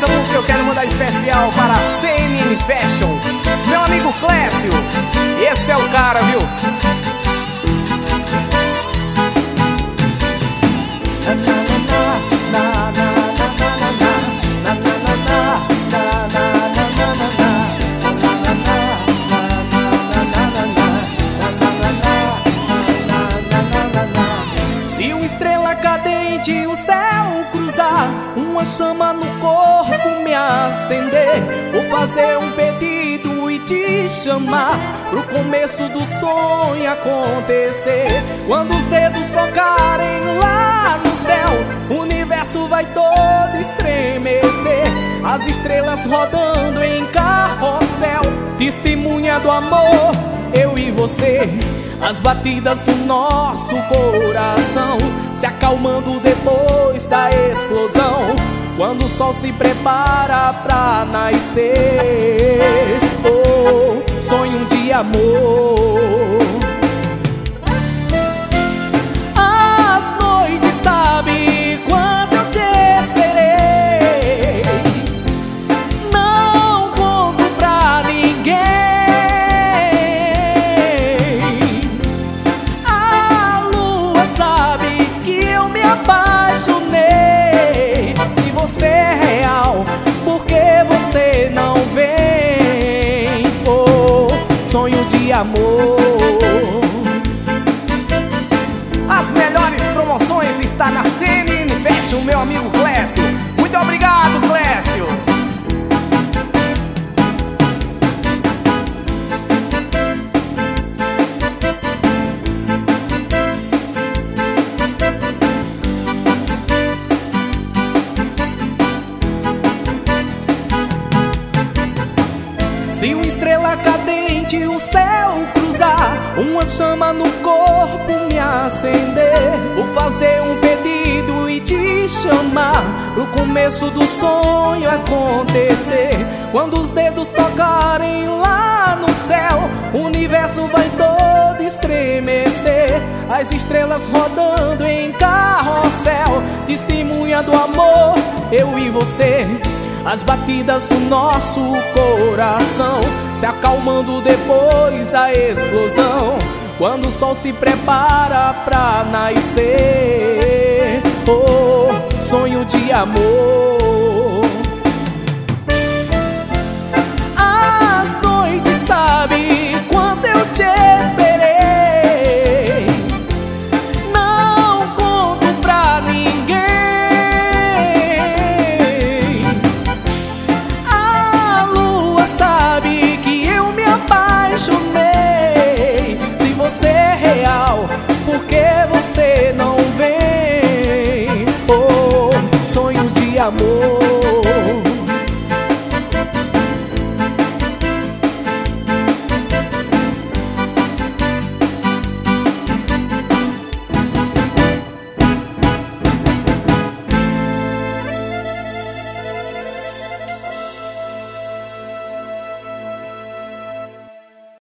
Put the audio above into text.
Essa música eu quero mandar especial para a CNN Fashion, meu amigo Clécio. Esse é o cara, viu? Se uma estrela cadente o céu cruzar, uma chama no corpo me acender, vou fazer um pedido e te chamar pro começo do sonho acontecer. Quando os dedos tocarem lá no céu, o universo vai todo estremecer. As estrelas rodando em carrossel, testemunha do amor, eu e você. As batidas do nosso coração se acalmando depois da explosão, quando o sol se prepara pra nascer. Oh, sonho de amor. As noites sabem quanto eu te esperei, não conto pra ninguém. Apaixonei. Se você é real, por que você não vem? Oh, sonho de amor. As melhores promoções está na CNN Fashion, meu amigo Clécio. Muito obrigado, Clécio. Se uma estrela cadente o céu cruzar, uma chama no corpo me acender, vou fazer um pedido e te chamar pro começo do sonho acontecer. Quando os dedos tocarem lá no céu, o universo vai todo estremecer. As estrelas rodando em carrossel, testemunha do amor, eu e você. As batidas do nosso coração se acalmando depois da explosão, quando o sol se prepara pra nascer. Oh, sonho de amor.